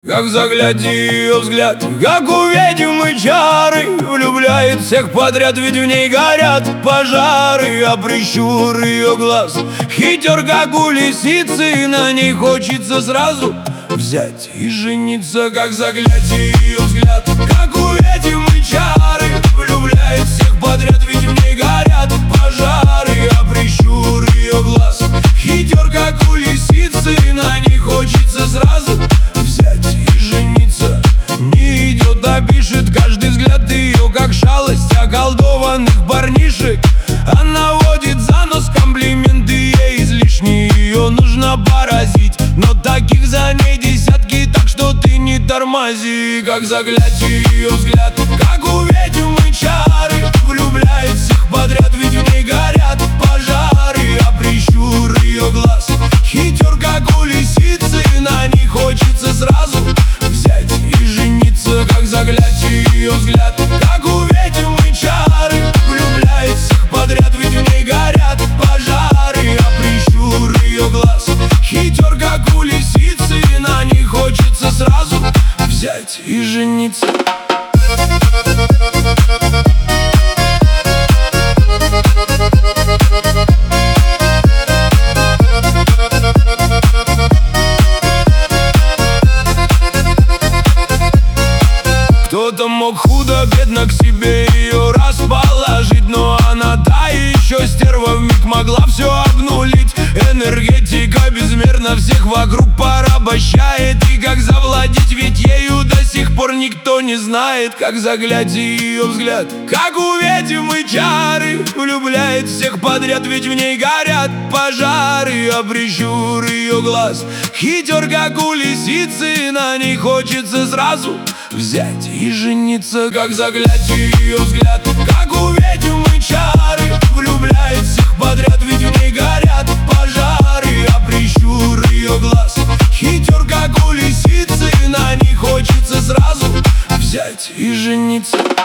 Как заглядит ее взгляд, как увидим мы чары, влюбляет всех подряд, ведь в ней горят пожары. А прищур ее глаз хитер, как у лисицы, на ней хочется сразу взять и жениться. Как заглядит ее взгляд, как увидим мы чары, влюбляет всех подряд, ведь в ней горят пожары. А прищур ее глаз хитер, как у лисицы, на ней хочется сразу взять и жениться. Не идет, а пишет, каждый взгляд ее как шалость околдованных парнишек. Она водит за нос, комплименты ей излишние, ее нужно поразить, но таких за ней десятки, так что ты не тормози. Как заглядит ее взгляд, как увидим мы чары, влюбляет всех подряд, ведь в ней горят пожары. А прищур ее глаз хитер, как у лисицы, на ней хочется сразу взять и жениться. Как заглядит ее взгляд, как увидим мы чары, влюбляет всех подряд, ведь в ней горят пожары. А прищур ее глаз хитер, как у лисицы, на ней хочется сразу взять и жениться. Кто-то мог худо-бедно к себе ее расположить, но она та еще стерва, вмиг могла все обнулить. Энергетика безмерно всех вокруг порабощает, и как завладеть, ведь ею до сих пор никто не знает. Как заглядит ее взгляд, как увидим мы чары, влюбляет всех подряд, ведь в ней горят пожары. А прищур ее глаз хитер, как у лисицы, на ней хочется сразу взять и жениться. Как заглядит ее взгляд, как увидим мы чары, влюбляет всех подряд, ведь в ней горят пожары. А прищур ее глаз хитер, как у лисицы, на ней хочется сразу взять и жениться.